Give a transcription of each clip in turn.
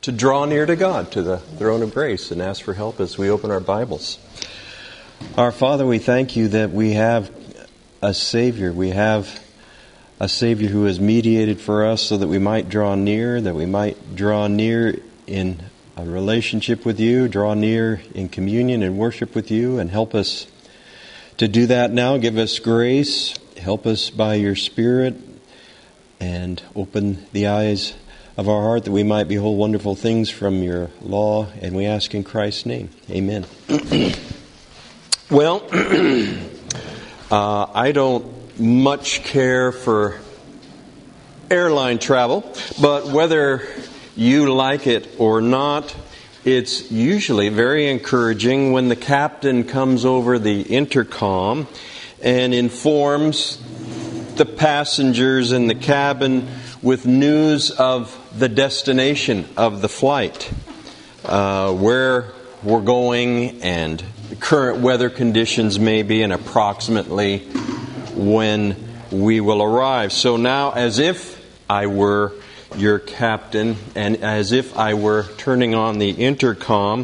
to draw near to God, to the throne of grace, and ask for help as we open our Bibles. Our Father, we thank you that we have a Savior. We have a Savior who has mediated for us so that we might draw near, in a relationship with you, draw near in communion and worship with you, and help us to do that now. Give us grace. Help us by your Spirit, and open the eyes of our heart that we might behold wonderful things from your law, and we ask in Christ's name. Amen. Well, I don't much care for airline travel, but whether you like it or not, it's usually very encouraging when the captain comes over the intercom and informs the passengers in the cabin with news of the destination of the flight, where we're going, and the current weather conditions maybe, and approximately when we will arrive. So now, as if I were your captain, and as if I were turning on the intercom,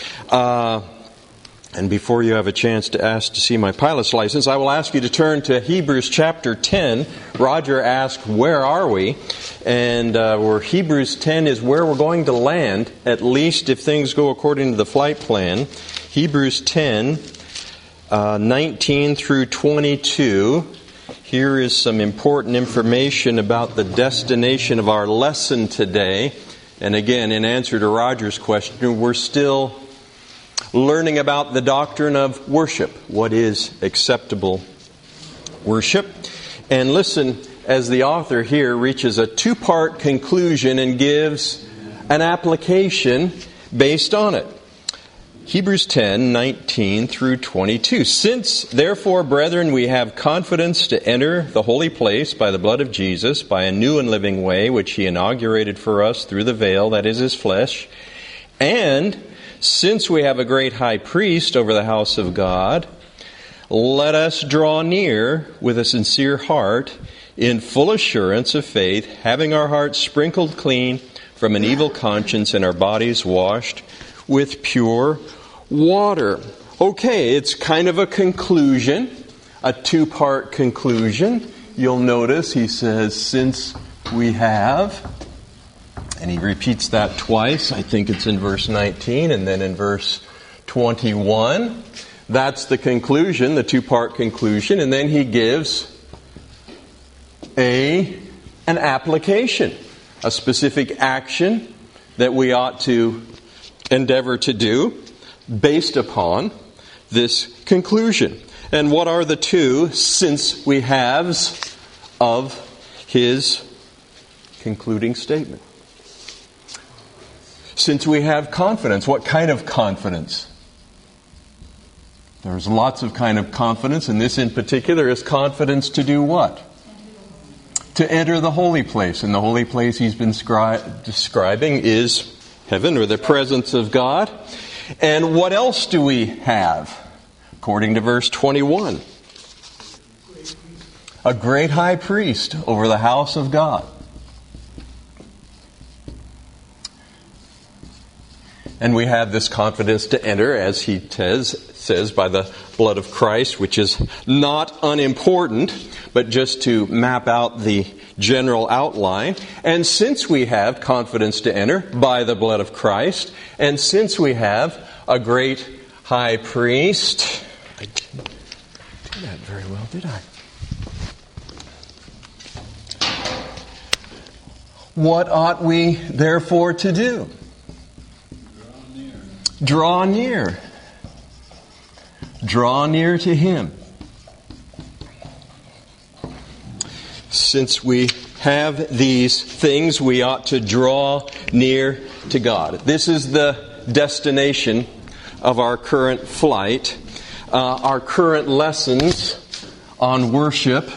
and before you have a chance to ask to see my pilot's license, I will ask you to turn to Hebrews chapter 10. Roger asked, where are we? And where Hebrews 10 is where we're going to land, at least if things go according to the flight plan. Hebrews 10, 19 through 22. Here is some important information about the destination of our lesson today. And again, in answer to Roger's question, we're still learning about the doctrine of worship. What is acceptable worship? And listen, as the author here reaches a two-part conclusion and gives an application based on it. Hebrews 10, 19 through 22. Since, therefore, brethren, we have confidence to enter the holy place by the blood of Jesus, by a new and living way, which He inaugurated for us through the veil, that is His flesh, and since we have a great high priest over the house of God, let us draw near with a sincere heart, in full assurance of faith, having our hearts sprinkled clean from an evil conscience and our bodies washed with pure water. Okay, it's kind of a conclusion, a two-part conclusion. You'll notice he says, since we have, and he repeats that twice. I think it's in verse 19 and then in verse 21. That's the conclusion, the two-part conclusion. And then he gives an application, a specific action that we ought to endeavor to do based upon this conclusion. And what are the two since we haves of his concluding statement? Since we have confidence. What kind of confidence? There's lots of kind of confidence, and this in particular is confidence to do what? To enter the holy place. And the holy place he's been describing is heaven, or the presence of God. And what else do we have? According to verse 21. A great high priest over the house of God. And we have this confidence to enter, as he says, by the blood of Christ, which is not unimportant, but just to map out the general outline. And since we have confidence to enter by the blood of Christ, and since we have a great high priest, I didn't do that very well, did I? What ought we therefore to do? Draw near. Draw near to Him. Since we have these things, we ought to draw near to God. This is the destination of our current flight. Our current lessons on worship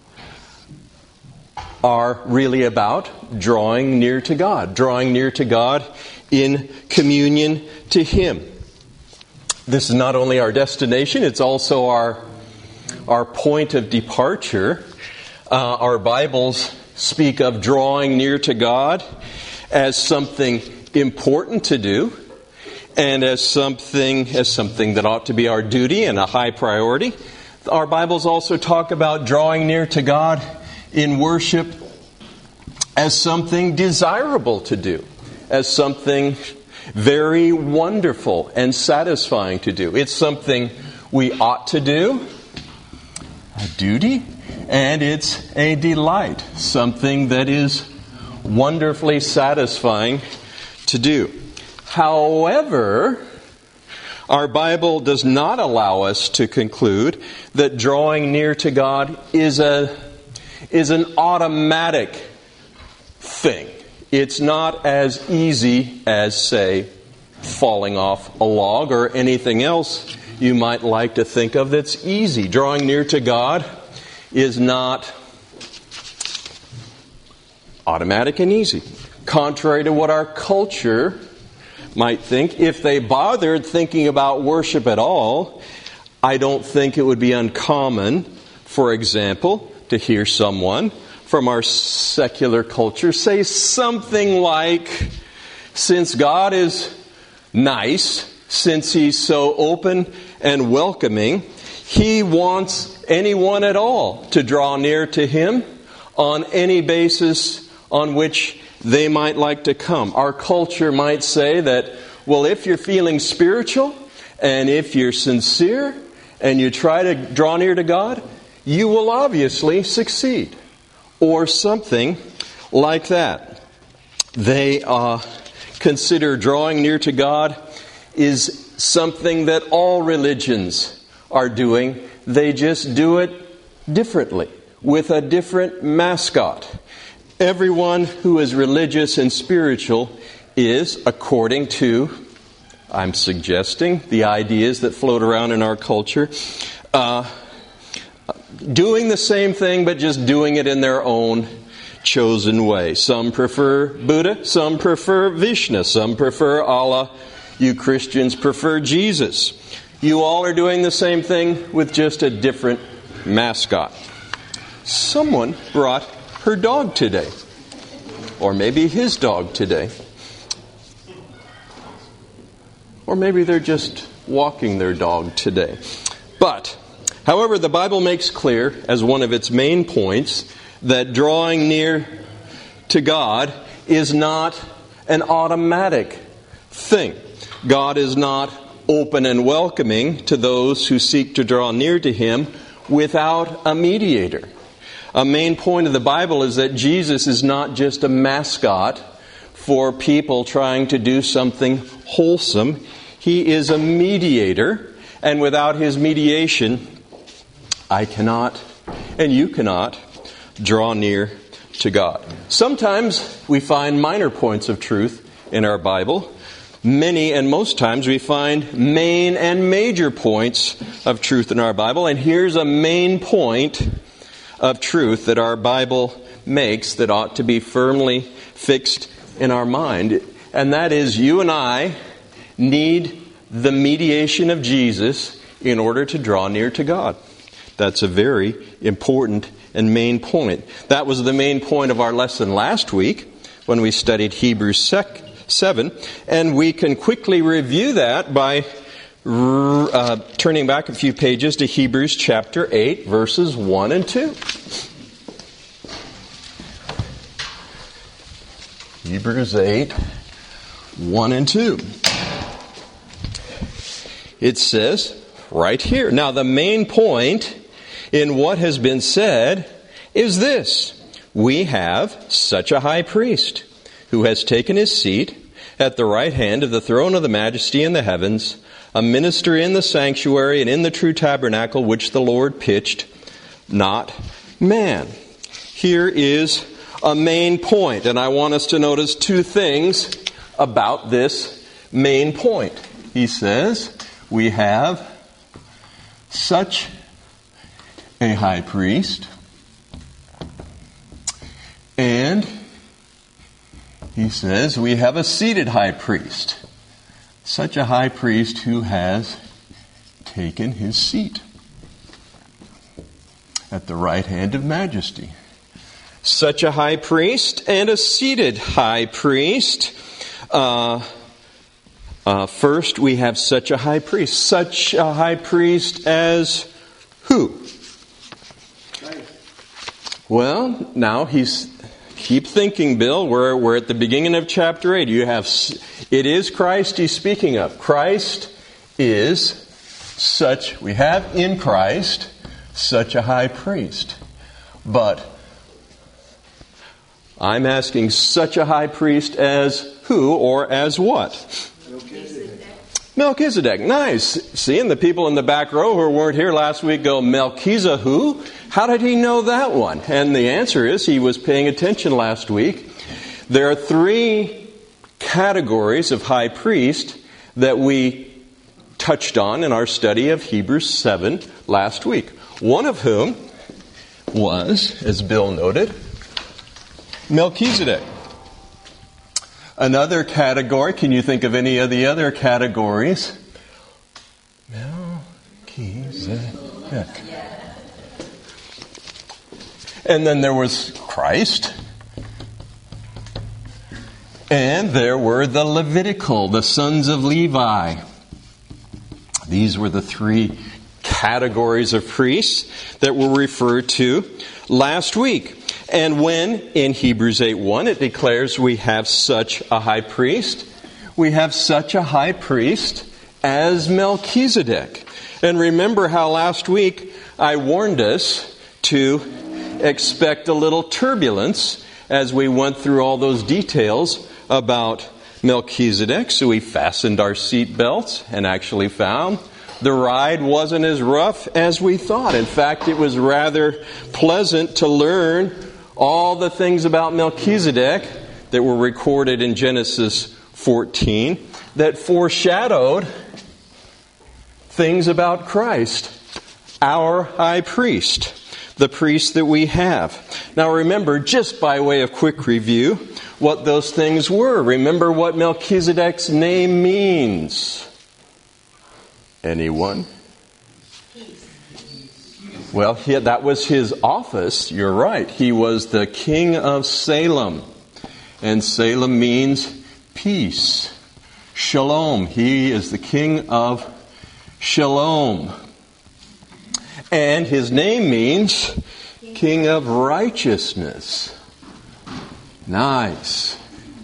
are really about drawing near to God. Drawing near to God in communion to Him. This is not only our destination, it's also our point of departure. Our Bibles speak of drawing near to God as something important to do, and as something that ought to be our duty and a high priority. Our Bibles also talk about drawing near to God in worship as something desirable to do, as something very wonderful and satisfying to do. It's something we ought to do, a duty, and it's a delight, something that is wonderfully satisfying to do. However, our Bible does not allow us to conclude that drawing near to God is an automatic thing. It's not as easy as, say, falling off a log or anything else you might like to think of that's easy. Drawing near to God is not automatic and easy. Contrary to what our culture might think, if they bothered thinking about worship at all, I don't think it would be uncommon, for example, to hear someone from our secular culture say something like, since God is nice, since He's so open and welcoming, He wants anyone at all to draw near to Him on any basis on which they might like to come. Our culture might say that, well, if you're feeling spiritual and if you're sincere and you try to draw near to God, you will obviously succeed. Or something like that. They consider drawing near to God is something that all religions are doing. They just do it differently, with a different mascot. Everyone who is religious and spiritual is, according to, I'm suggesting, the ideas that float around in our culture, doing the same thing, but just doing it in their own chosen way. Some prefer Buddha, some prefer Vishnu, some prefer Allah. You Christians prefer Jesus. You all are doing the same thing with just a different mascot. Someone brought her dog today. Or maybe his dog today. Or maybe they're just walking their dog today. But, however, the Bible makes clear, as one of its main points, that drawing near to God is not an automatic thing. God is not open and welcoming to those who seek to draw near to Him without a mediator. A main point of the Bible is that Jesus is not just a mascot for people trying to do something wholesome. He is a mediator, and without His mediation, I cannot, and you cannot, draw near to God. Sometimes we find minor points of truth in our Bible. Many and most times we find main and major points of truth in our Bible. And here's a main point of truth that our Bible makes that ought to be firmly fixed in our mind. And that is, you and I need the mediation of Jesus in order to draw near to God. That's a very important and main point. That was the main point of our lesson last week when we studied Hebrews 7. And we can quickly review that by turning back a few pages to Hebrews chapter 8, verses 1 and 2. Hebrews 8, 1 and 2. It says right here, now the main point in what has been said is this: we have such a high priest who has taken his seat at the right hand of the throne of the majesty in the heavens, a minister in the sanctuary and in the true tabernacle which the Lord pitched, not man. Here is a main point, and I want us to notice two things about this main point. He says, we have such a high priest, and he says we have a seated high priest. Such a high priest who has taken his seat at the right hand of majesty. Such a high priest and a seated high priest. First, we have such a high priest. Such a high priest as who? Well, now keep thinking, Bill. We're at the beginning of chapter 8. It is Christ he's speaking of. Christ is we have in Christ such a high priest. But I'm asking such a high priest as who or as what? Melchizedek. Nice. See, and the people in the back row who weren't here last week go, Melchizedek who? How did he know that one? And the answer is he was paying attention last week. There are 3 categories of high priest that we touched on in our study of Hebrews 7 last week. One of whom was, as Bill noted, Melchizedek. Another category, can you think of any of the other categories? Melchizedek. And then there was Christ. And there were the Levitical, the sons of Levi. These were the 3 categories of priests that were referred to last week. And when in Hebrews 8:1 it declares we have such a high priest, we have such a high priest as Melchizedek. And remember how last week I warned us to expect a little turbulence as we went through all those details about Melchizedek. So we fastened our seat belts and actually found the ride wasn't as rough as we thought. In fact, it was rather pleasant to learn all the things about Melchizedek that were recorded in Genesis 14 that foreshadowed things about Christ, our high priest, the priest that we have. Now remember, just by way of quick review, what those things were. Remember what Melchizedek's name means. Anyone? Well, that was his office. You're right. He was the king of Salem. And Salem means peace. Shalom. He is the king of Shalom. And his name means king of righteousness. Nice.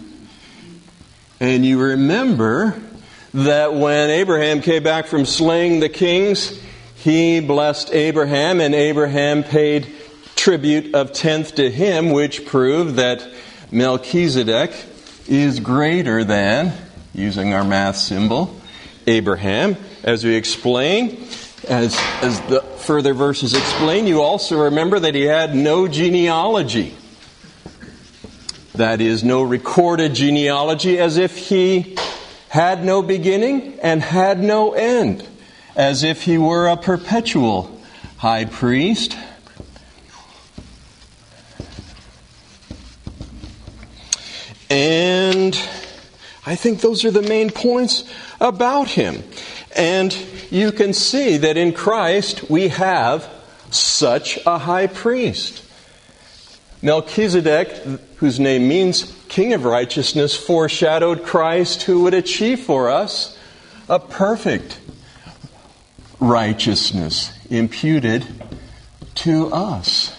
And you remember that when Abraham came back from slaying the kings, he blessed Abraham, and Abraham paid tribute of 10th to him, which proved that Melchizedek is greater than, using our math symbol, Abraham. As we explain, as the further verses explain, you also remember that he had no genealogy. That is, no recorded genealogy, as if he had no beginning and had no end, as if he were a perpetual high priest. And I think those are the main points about him. And you can see that in Christ we have such a high priest. Melchizedek, whose name means King of Righteousness, foreshadowed Christ, who would achieve for us a perfect righteousness imputed to us.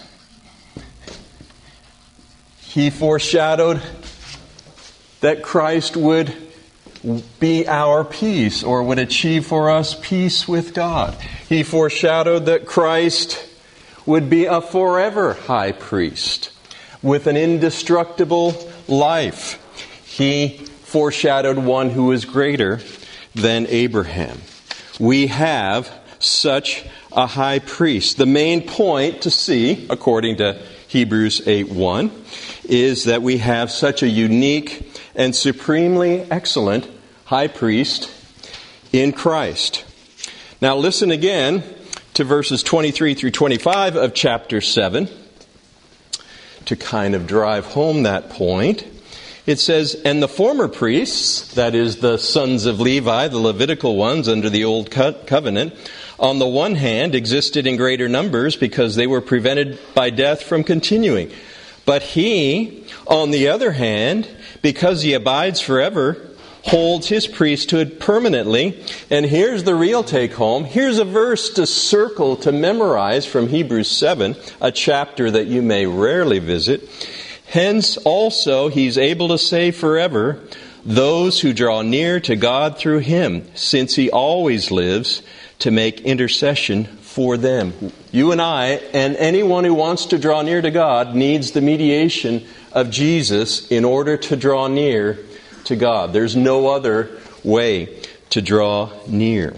He foreshadowed that Christ would be our peace, or would achieve for us peace with God. He foreshadowed that Christ would be a forever high priest with an indestructible life. He foreshadowed one who is greater than Abraham. We have such a high priest. The main point to see, according to Hebrews 8:1, is that we have such a unique and supremely excellent high priest in Christ. Now listen again to verses 23 through 25 of chapter 7 to kind of drive home that point. It says, "And the former priests," that is the sons of Levi, the Levitical ones under the old covenant, "on the one hand existed in greater numbers because they were prevented by death from continuing. But he, on the other hand, because he abides forever, holds his priesthood permanently. And here's the real take home. Here's a verse to circle, to memorize from Hebrews 7, a chapter that you may rarely visit. Hence also he's able to save forever those who draw near to God through him, since he always lives to make intercession for them. You and I, and anyone who wants to draw near to God, needs the mediation of Jesus in order to draw near to God. There's no other way to draw near.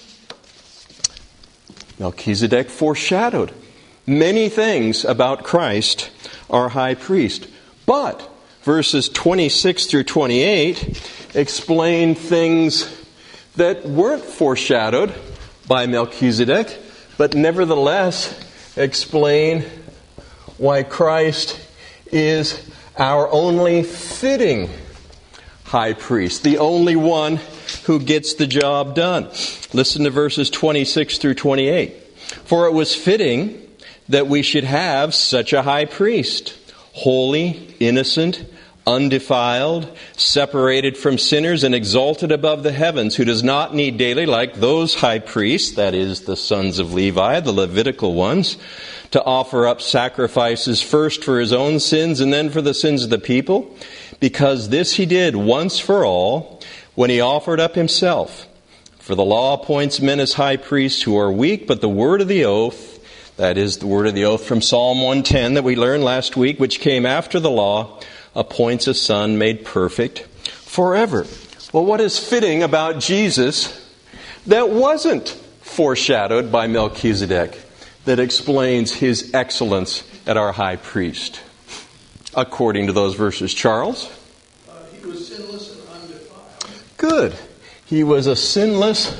Melchizedek foreshadowed many things about Christ, our high priest. But verses 26 through 28 explain things that weren't foreshadowed by Melchizedek, but nevertheless explain why Christ is our only fitting high priest, the only one who gets the job done. Listen to verses 26 through 28. For it was fitting that we should have such a high priest, holy, innocent, undefiled, separated from sinners, and exalted above the heavens, who does not need daily, like those high priests, that is, the sons of Levi, the Levitical ones, to offer up sacrifices first for his own sins and then for the sins of the people, because this he did once for all when he offered up himself. For the law appoints men as high priests who are weak, but the word of the oath, that is, the word of the oath from Psalm 110 that we learned last week, which came after the law, appoints a son made perfect forever. Well, what is fitting about Jesus that wasn't foreshadowed by Melchizedek that explains his excellence at our high priest? According to those verses, Charles? He was sinless and undefiled. Good. He was a sinless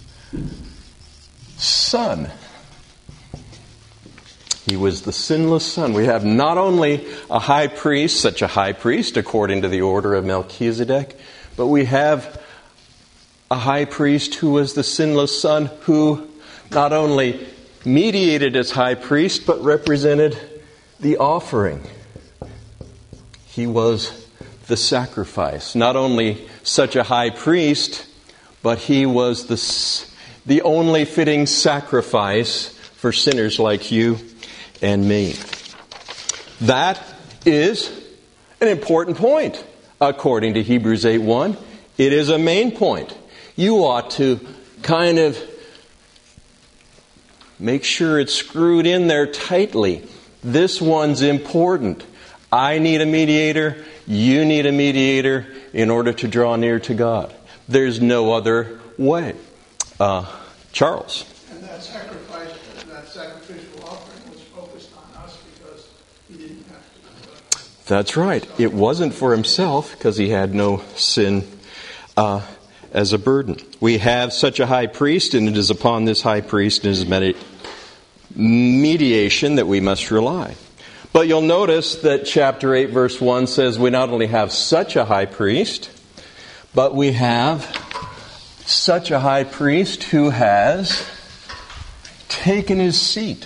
son. He was the sinless son. We have not only a high priest, such a high priest according to the order of Melchizedek, but we have a high priest who was the sinless son, who not only mediated as high priest, but represented the offering. He was the sacrifice. Not only such a high priest, but he was the only fitting sacrifice for sinners like you and me. That is an important point, according to Hebrews 8:1. It is a main point. You ought to kind of make sure it's screwed in there tightly. This one's important. I need a mediator. You need a mediator in order to draw near to God. There's no other way. Charles. And that sacrifice, that sacrificial offering was focused on us because he didn't have to do it. That's right. It wasn't for himself because he had no sin as a burden. We have such a high priest, and it is upon this high priest and his mediation that we must rely. But you'll notice that chapter 8 verse 1 says we not only have such a high priest, but we have such a high priest who has taken his seat.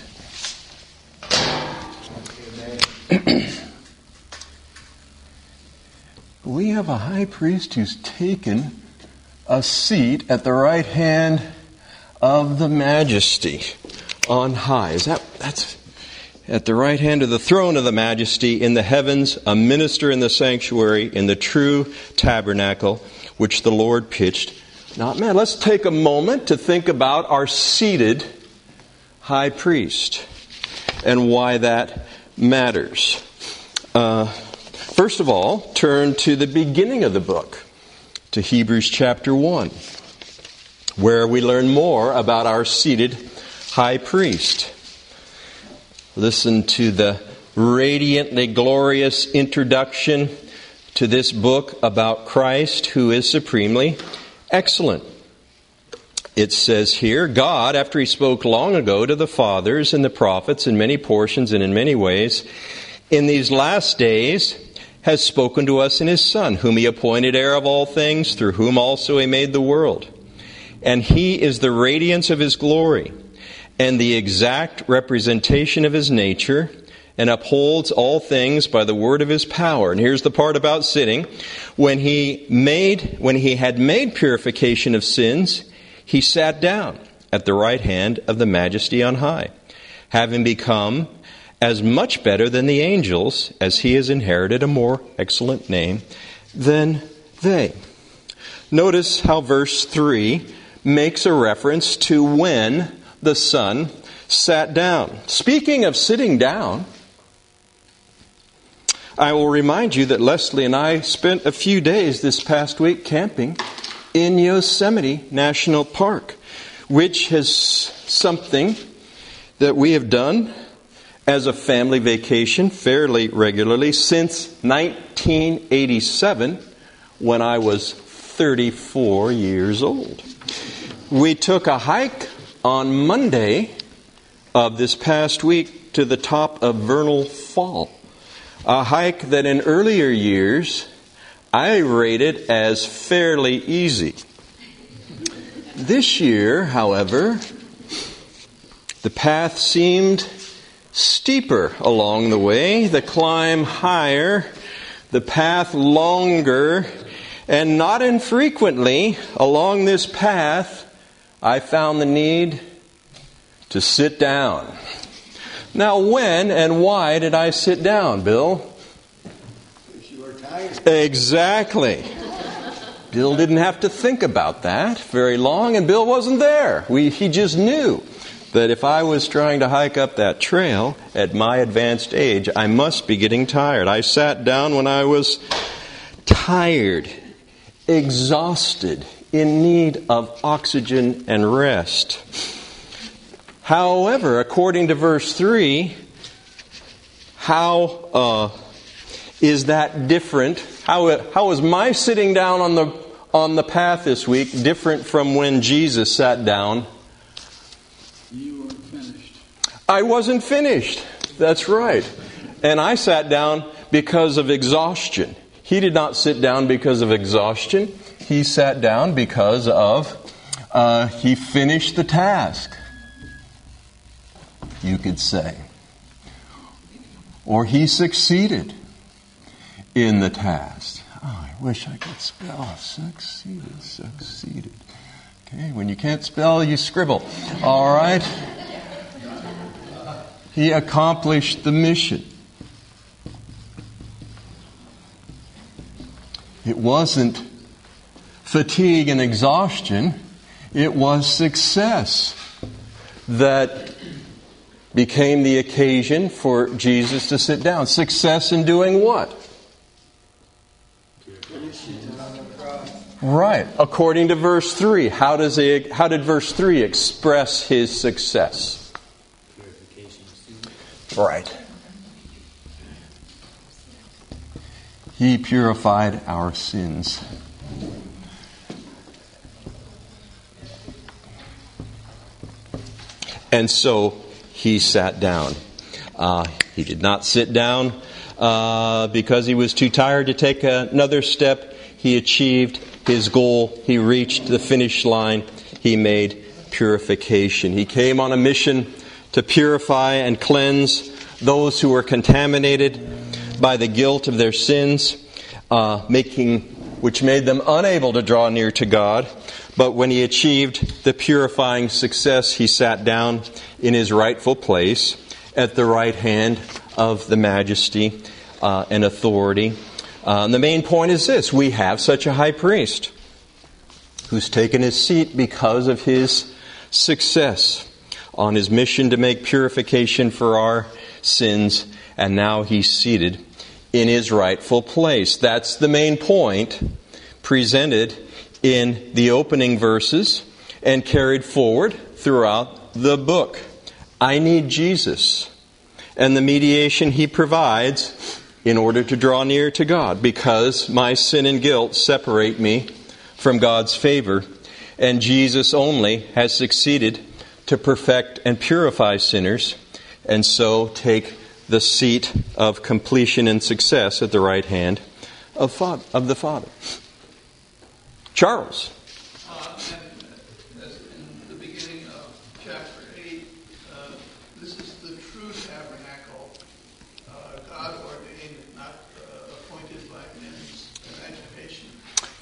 We have a high priest who's taken a seat at the right hand of the Majesty on high. That's at the right hand of the throne of the Majesty in the heavens, a minister in the sanctuary, in the true tabernacle, which the Lord pitched, not man. Let's take a moment to think about our seated high priest and why that matters. First of all, turn to the beginning of the book, to Hebrews chapter 1, where we learn more about our seated high priest. Listen to the radiantly glorious introduction to this book about Christ, who is supremely excellent. It says here, God, after He spoke long ago to the fathers and the prophets in many portions and in many ways, in these last days has spoken to us in His Son, whom He appointed heir of all things, through whom also He made the world. And He is the radiance of His glory, and the exact representation of His nature, and upholds all things by the word of his power. And here's the part about sitting. When he had made purification of sins, he sat down at the right hand of the Majesty on high, having become as much better than the angels, as he has inherited a more excellent name than they. Notice how verse 3 makes a reference to when the Son sat down. Speaking of sitting down, I will remind you that Leslie and I spent a few days this past week camping in Yosemite National Park, which is something that we have done as a family vacation fairly regularly since 1987, when I was 34 years old. We took a hike on Monday of this past week to the top of Vernal Fall, a hike that in earlier years I rated as fairly easy. This year, however, the path seemed steeper along the way, the climb higher, the path longer, and not infrequently along this path I found the need to sit down. Now, when and why did I sit down, Bill? Because you were tired. Exactly. Bill didn't have to think about that very long, and Bill wasn't there. He just knew that if I was trying to hike up that trail at my advanced age, I must be getting tired. I sat down when I was tired, exhausted, in need of oxygen and rest. However, according to verse 3, how is that different? How is my sitting down on the path this week different from when Jesus sat down? You weren't finished. I wasn't finished. That's right. And I sat down because of exhaustion. He did not sit down because of exhaustion. He sat down because of he finished the task, you could say. Or he succeeded in the task. Oh, I wish I could spell. Succeeded. Okay, when you can't spell, you scribble. All right? He accomplished the mission. It wasn't fatigue and exhaustion. It was success that became the occasion for Jesus to sit down. Success in doing what? Right. According to verse 3, how did verse 3 express his success? Right. He purified our sins. And so he sat down. He did not sit down because he was too tired to take another step. He achieved his goal. He reached the finish line. He made purification. He came on a mission to purify and cleanse those who were contaminated by the guilt of their sins, which made them unable to draw near to God. But when he achieved the purifying success, he sat down in his rightful place at the right hand of the majesty and authority. And the main point is this: we have such a high priest who's taken his seat because of his success on his mission to make purification for our sins, and now he's seated in his rightful place. That's the main point presented in the opening verses and carried forward throughout the book. I need Jesus and the mediation he provides in order to draw near to God, because my sin and guilt separate me from God's favor, and Jesus only has succeeded to perfect and purify sinners, and so take the seat of completion and success at the right hand of the Father. Charles. In the beginning of chapter 8, this is the true tabernacle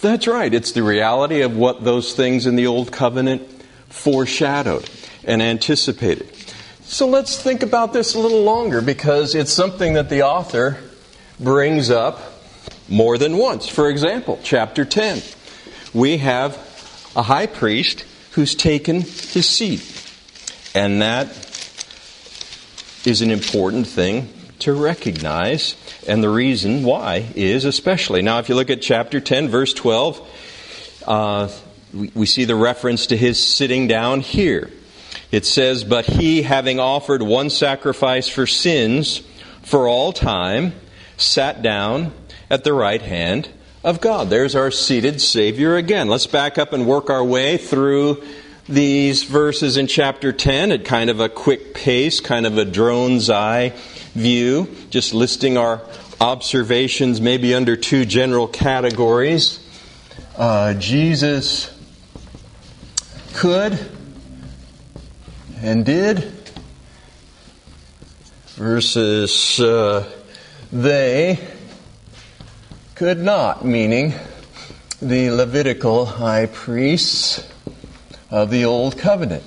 That's right. It's the reality of what those things in the Old Covenant foreshadowed and anticipated. So let's think about this a little longer, because it's something that the author brings up more than once. For example, chapter 10. We have a high priest who's taken his seat. And that is an important thing to recognize. And the reason why is especially. Now, if you look at chapter 10, verse 12, we see the reference to his sitting down here. It says, "But he, having offered one sacrifice for sins for all time, sat down at the right hand of God." There's our seated Savior again. Let's back up and work our way through these verses in chapter 10 at kind of a quick pace, kind of a drone's eye view, just listing our observations maybe under two general categories. Jesus could and did versus they could not, meaning the Levitical high priests of the Old Covenant.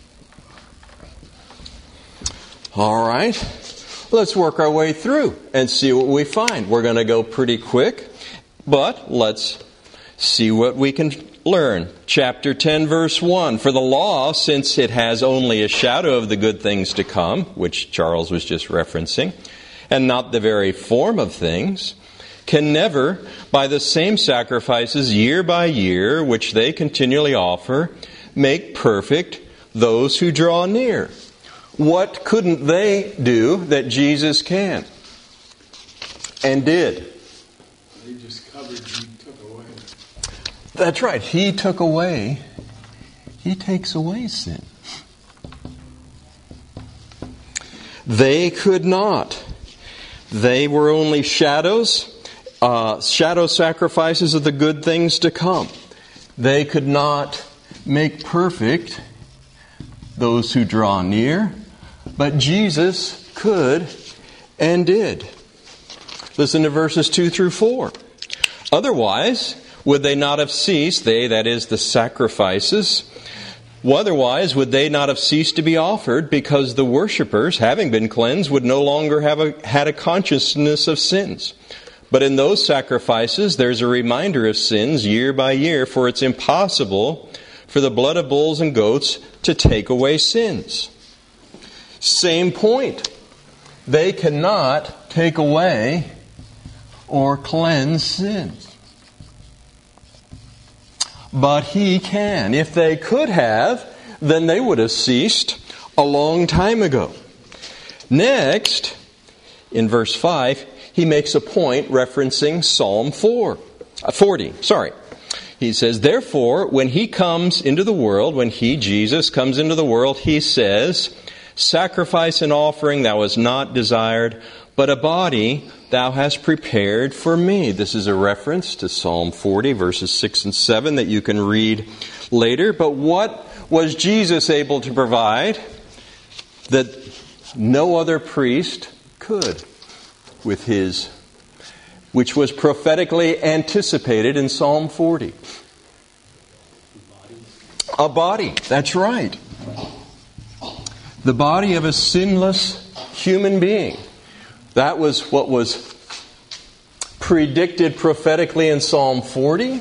All right, let's work our way through and see what we find. We're going to go pretty quick, but let's see what we can learn. Chapter 10, verse 1. "For the law, since it has only a shadow of the good things to come," which Charles was just referencing, "and not the very form of things, can never, by the same sacrifices year by year, which they continually offer, make perfect those who draw near." What couldn't they do that Jesus can and did? They just covered, he took away. That's right. He took away. He takes away sin. They could not. They were only shadows, shadow sacrifices of the good things to come. They could not make perfect those who draw near, but Jesus could and did. Listen to verses 2 through 4. "Otherwise, would they not have ceased," they, that is, the sacrifices, "otherwise would they not have ceased to be offered, because the worshippers, having been cleansed, would no longer have had a consciousness of sins. But in those sacrifices there's a reminder of sins year by year, for it's impossible for the blood of bulls and goats to take away sins." Same point. They cannot take away or cleanse sins. But He can. If they could have, then they would have ceased a long time ago. Next, in verse 5, he makes a point referencing Psalm 40. He says, "Therefore, when He comes into the world," when He, Jesus, comes into the world, He says, "Sacrifice and offering thou hast not desired, but a body thou hast prepared for me." This is a reference to Psalm 40, verses 6 and 7 that you can read later. But what was Jesus able to provide that no other priest could with His, which was prophetically anticipated in Psalm 40? A body. That's right. The body of a sinless human being. That was what was predicted prophetically in Psalm 40,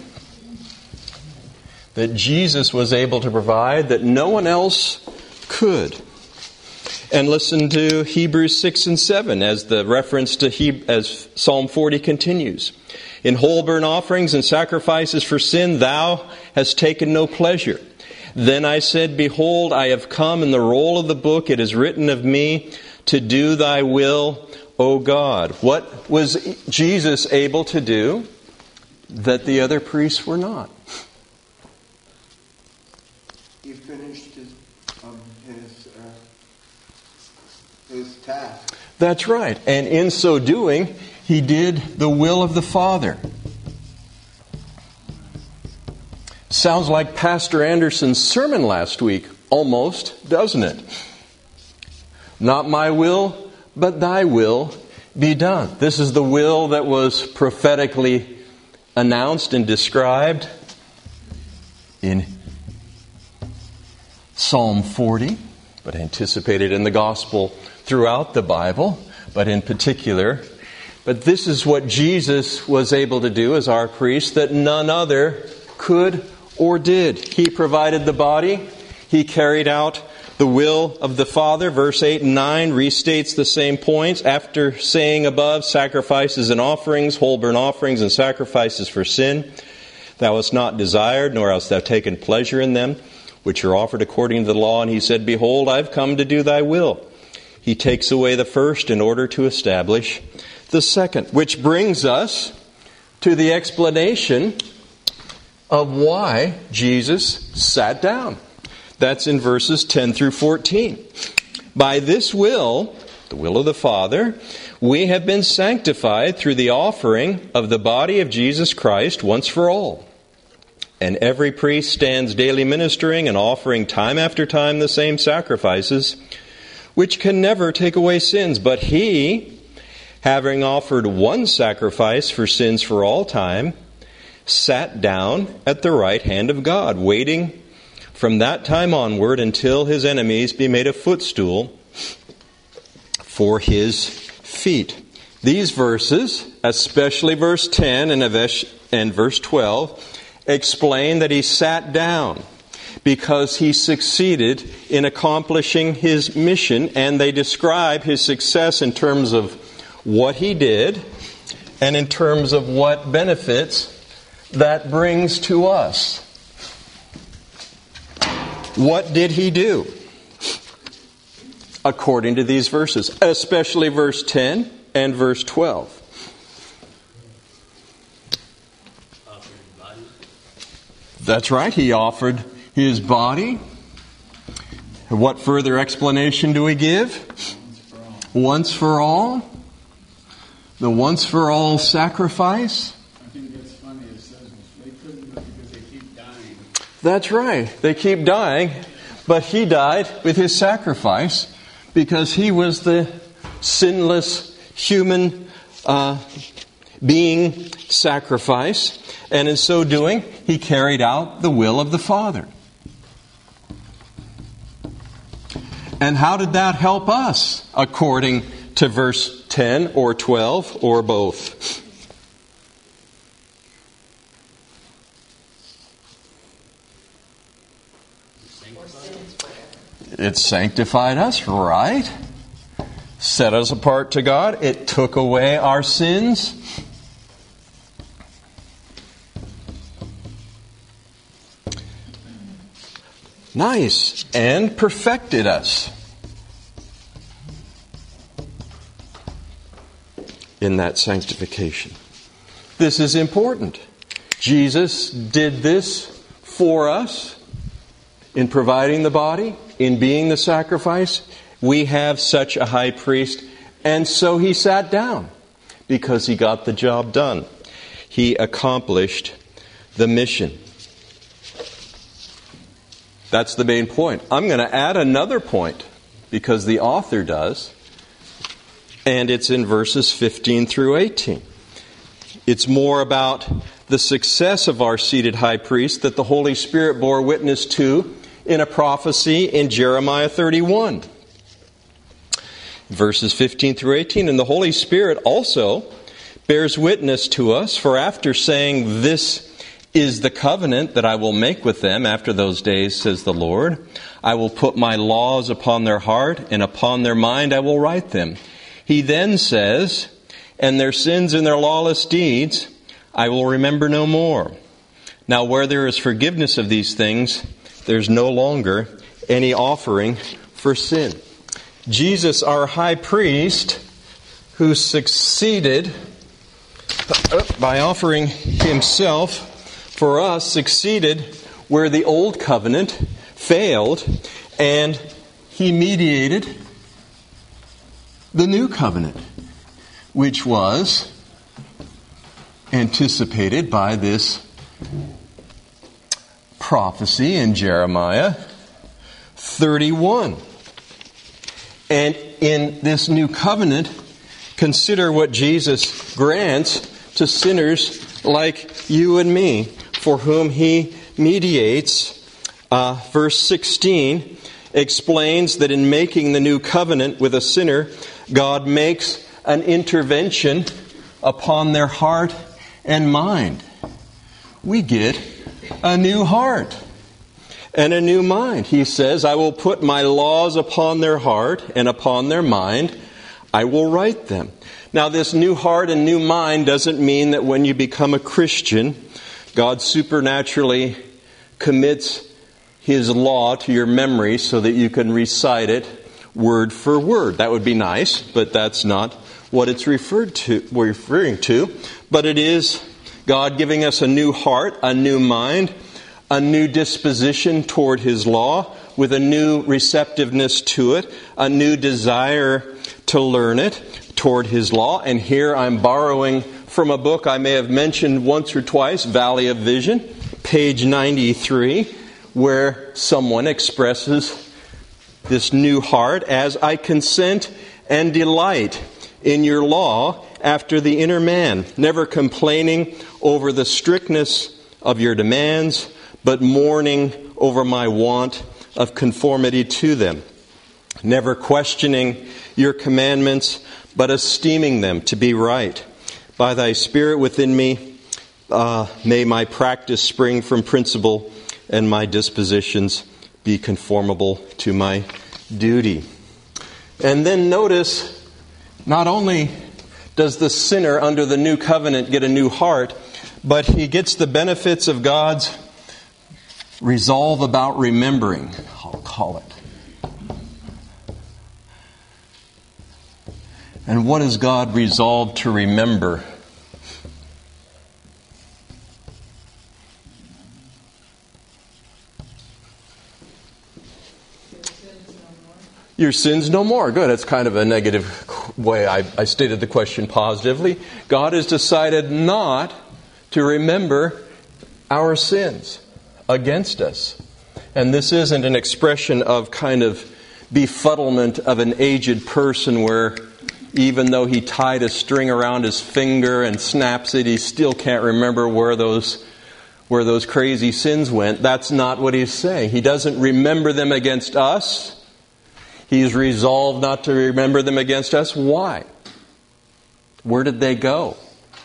that Jesus was able to provide that no one else could. And listen to Hebrews 6 and 7 as the reference to as Psalm 40 continues. "In whole burnt offerings and sacrifices for sin thou hast taken no pleasure. Then I said, Behold, I have come, in the roll of the book it is written of me, to do thy will, O God." What was Jesus able to do that the other priests were not? He finished his task. That's right. And in so doing, He did the will of the Father. Sounds like Pastor Anderson's sermon last week, almost, doesn't it? "Not my will, but thy will be done." This is the will that was prophetically announced and described in Psalm 40, but anticipated in the gospel throughout the Bible, but in particular. But this is what Jesus was able to do as our priest that none other could or did. He provided the body. He carried out the will of the Father. Verse 8 and 9 restates the same points. After saying above, sacrifices and offerings, whole burnt offerings and sacrifices for sin, thou hast not desired, nor hast thou taken pleasure in them, which are offered according to the law. And he said, behold, I've come to do thy will. He takes away the first in order to establish the second. Which brings us to the explanation of why Jesus sat down. That's in verses 10 through 14. By this will, the will of the Father, we have been sanctified through the offering of the body of Jesus Christ once for all. And every priest stands daily ministering and offering time after time the same sacrifices, which can never take away sins. But he, having offered one sacrifice for sins for all time, sat down at the right hand of God, waiting from that time onward until his enemies be made a footstool for his feet. These verses, especially verse 10 and verse 12, explain that he sat down because he succeeded in accomplishing his mission, and they describe his success in terms of what he did and in terms of what benefits that brings to us. What did he do? According to these verses, especially verse 10 and verse 12. That's right, he offered his body. What further explanation do we give? Once for all. The once for all sacrifice. I think that's funny. It says they couldn't because they keep dying. That's right. They keep dying, but he died with his sacrifice because he was the sinless human being sacrifice. And in so doing, he carried out the will of the Father. And how did that help us, according to verse 10 or 12 or both? It sanctified us, right? Set us apart to God. It took away our sins. Nice. And perfected us in that sanctification. This is important. Jesus did this for us in providing the body, in being the sacrifice. We have such a high priest, and so he sat down because he got the job done. He accomplished the mission. That's the main point. I'm going to add another point because the author does, and it's in verses 15 through 18. It's more about the success of our seated high priest that the Holy Spirit bore witness to in a prophecy in Jeremiah 31. Verses 15 through 18, and the Holy Spirit also bears witness to us, for after saying, this is the covenant that I will make with them after those days, says the Lord. I will put my laws upon their heart, and upon their mind I will write them. He then says, and their sins and their lawless deeds I will remember no more. Now where there is forgiveness of these things, there's no longer any offering for sin. Jesus, our high priest, who succeeded by offering himself for us, succeeded where the old covenant failed, and he mediated the new covenant, which was anticipated by this prophecy in Jeremiah 31. And in this new covenant, consider what Jesus grants to sinners like you and me, for whom He mediates. Verse 16 explains that in making the new covenant with a sinner, God makes an intervention upon their heart and mind. We get a new heart and a new mind. He says, I will put my laws upon their heart and upon their mind. I will write them. Now, this new heart and new mind doesn't mean that when you become a Christian, God supernaturally commits His law to your memory so that you can recite it word for word. That would be nice, but that's not what it's referring to. But it is God giving us a new heart, a new mind, a new disposition toward His law, with a new receptiveness to it, a new desire to learn it toward His law. And here I'm borrowing from a book I may have mentioned once or twice, Valley of Vision, page 93, where someone expresses this new heart as, I consent and delight in your law after the inner man, never complaining over the strictness of your demands, but mourning over my want of conformity to them, never questioning your commandments, but esteeming them to be right. By thy Spirit within me, may my practice spring from principle and my dispositions be conformable to my duty. And then notice, not only does the sinner under the new covenant get a new heart, but he gets the benefits of God's resolve about remembering, I'll call it. And what is God resolved to remember? Your sins no more. Good. That's kind of a negative way. I stated the question positively. God has decided not to remember our sins against us. And this isn't an expression of kind of befuddlement of an aged person where even though he tied a string around his finger and snaps it, he still can't remember where those crazy sins went. That's not what he's saying. He doesn't remember them against us. He's resolved not to remember them against us. Why? Where did they go?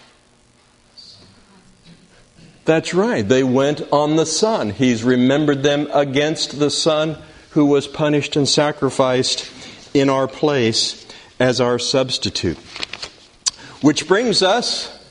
That's right. They went on the Son. He's remembered them against the Son who was punished and sacrificed in our place as our substitute. Which brings us,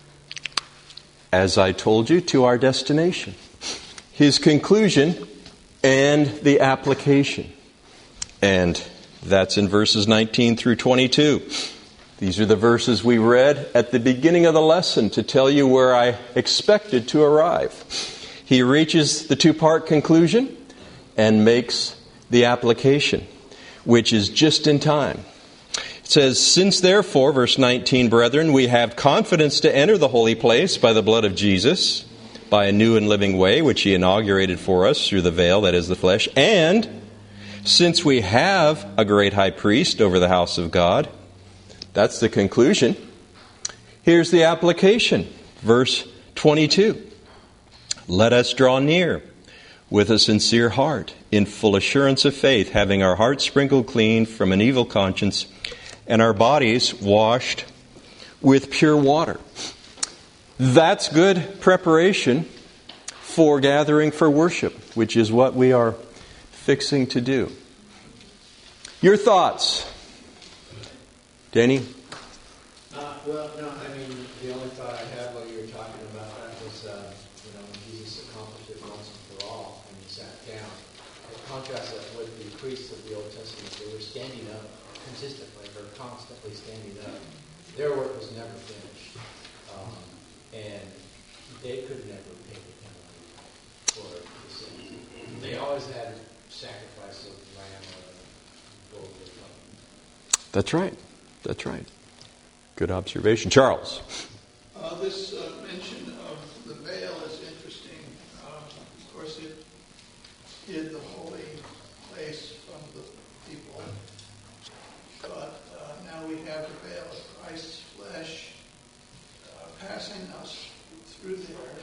as I told you, to our destination. His conclusion and the application. And that's in verses 19 through 22. These are the verses we read at the beginning of the lesson to tell you where I expected to arrive. He reaches the two-part conclusion and makes the application, which is just in time. It says, since therefore, verse 19, brethren, we have confidence to enter the holy place by the blood of Jesus, by a new and living way, which He inaugurated for us through the veil, that is the flesh, and since we have a great high priest over the house of God, that's the conclusion. Here's the application. Verse 22. Let us draw near with a sincere heart, in full assurance of faith, having our hearts sprinkled clean from an evil conscience, and our bodies washed with pure water. That's good preparation for gathering for worship, which is what we are fixing to do. Your thoughts, Danny? Well, no, I mean, the only thought I had while you were talking about that was, when Jesus accomplished it once and for all when He sat down. I contrast that with the priests of the Old Testament. They were standing up consistently, or constantly standing up. Their work was never finished. And they could never pay the penalty for the sin. They always had sacrifice of lamb or gold or something. That's right. That's right. Good observation. Charles. This mention of the veil is interesting. Of course, it hid the holy place from the people. But now we have the veil of Christ's flesh passing us through there,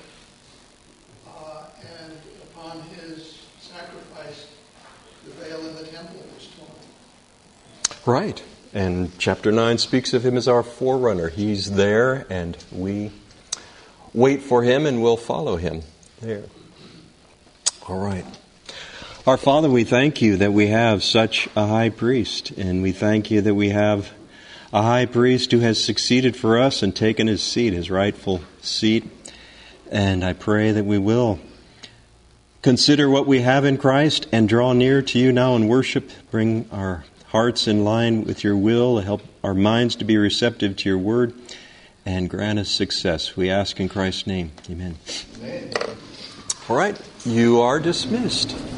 and upon his sacrifice, the veil in the temple was torn. Right. And chapter 9 speaks of him as our forerunner. He's there, and we wait for him, and we'll follow him there. All right. Our Father, we thank you that we have such a high priest, and we thank you that we have a high priest who has succeeded for us and taken his seat, his rightful seat. And I pray that we will consider what we have in Christ and draw near to you now in worship, bring our hearts in line with your will, help our minds to be receptive to your word, and grant us success. We ask in Christ's name. Amen. Amen. All right, you are dismissed.